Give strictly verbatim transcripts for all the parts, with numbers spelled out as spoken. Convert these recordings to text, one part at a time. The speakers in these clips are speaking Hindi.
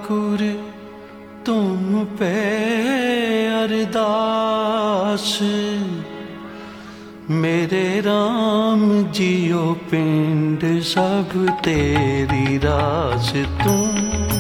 ठाकुर तुम पे अरदास, मेरे राम जियो पिंड सब तेरी रास। तुम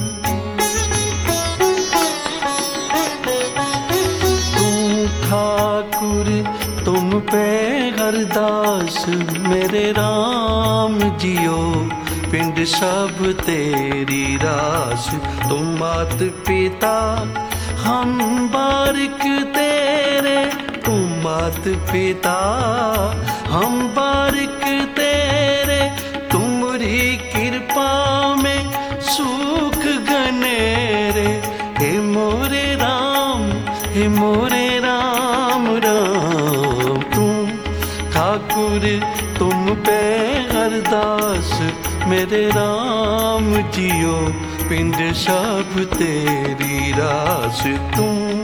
तुम ठाकुर तुम पे अरदास, मेरे राम जियो पिंड सब तेरी रास। तुम मात पिता हम बारिक तेरे, तुम मात पिता हम बारिक तेरे, तुम्हारी कृपा में सुख गनेरे। हे मोरे राम हे मोरे राम राम, तुम ठाकुर तुम पे अरदास, मेरे राम जियो पिंड सब तेरी रास। तुम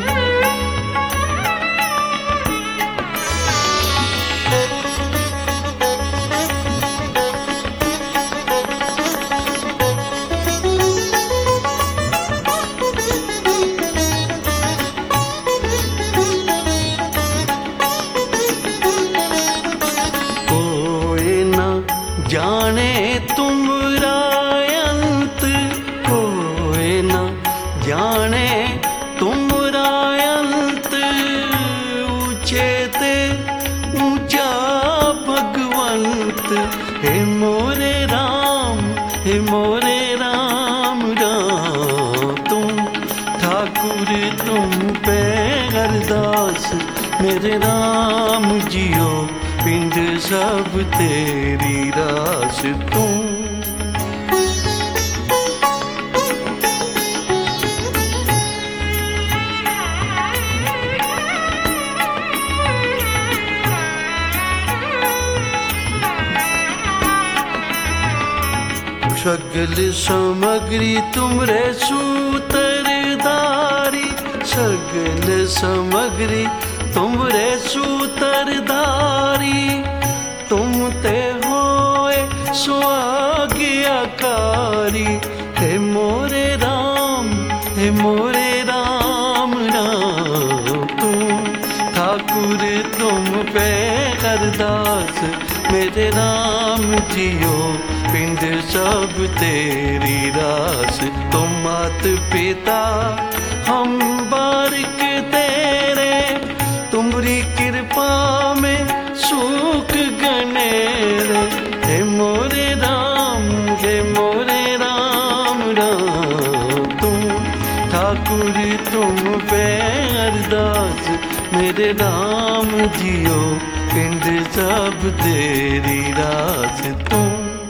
जाने तुमरा अंत, कोई न जाने तुमरा अंत, ऊंचे ते ऊंचा भगवंत। हे मोरे राम हे मोरे राम राम, तुम ठाकुर तुम पे अरदास, मेरे राम जियो पिंड सब तेरी रास। तुम सगल सामग्री तुमरे सूत्रधारी, सगल सामग्री तुमरे सूत्रधारी, तुम ते होए सो आज्ञाकारी। हे मोरे राम हे मोरे राम राम, तुम ठाकुर तुम पे अरदास, मेरे राम जियो पिंड सब तेरी रास। तुम मात पिता हम बारिक तेरे, तुम्हारी कृपा में सुख गनेरे। हे मोरे राम हे मोरे राम राम, तुम ठाकुर तुम पे अरदास, मेरे राम जियो पिंड सब तेरी रास। तुम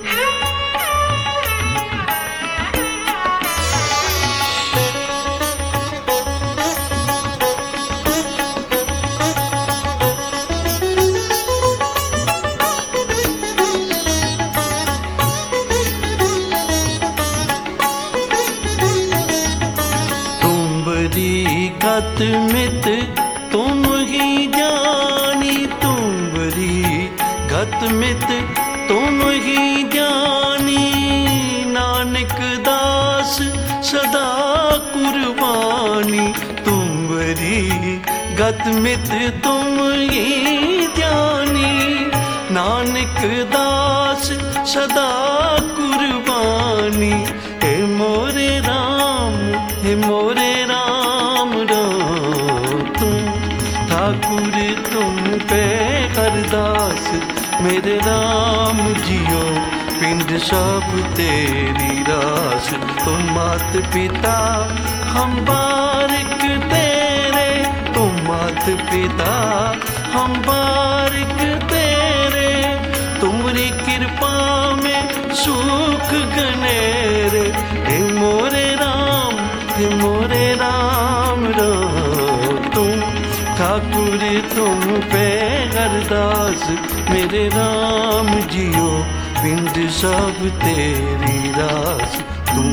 गत मित तुम ही जानी, तुम्हारी गत मित तुम ही जानी, नानक दास सदा कुर्बानी। तुम्हारी गत मित तुम ही जानी, नानक दास सदा कुर्बानी। हे मोरे राम हे मोरे राम राम, तुम ठाकुर तुम पे अरदास, मेरे राम जियो पिंड सब तेरी रास। तुम मात पिता हम बारिक तेरे, तुम मात पिता हम बारिक तेरे, तुम्हारी कृपा में सुख गनेरे। हे मोरे राम हे मोरे राम राम, तुम ठाकुर तुम पे अरदास, मेरे राम जियो पिंड सब तेरी रास। तुम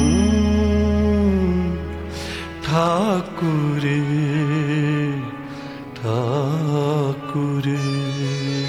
ठाकुर ठाकुर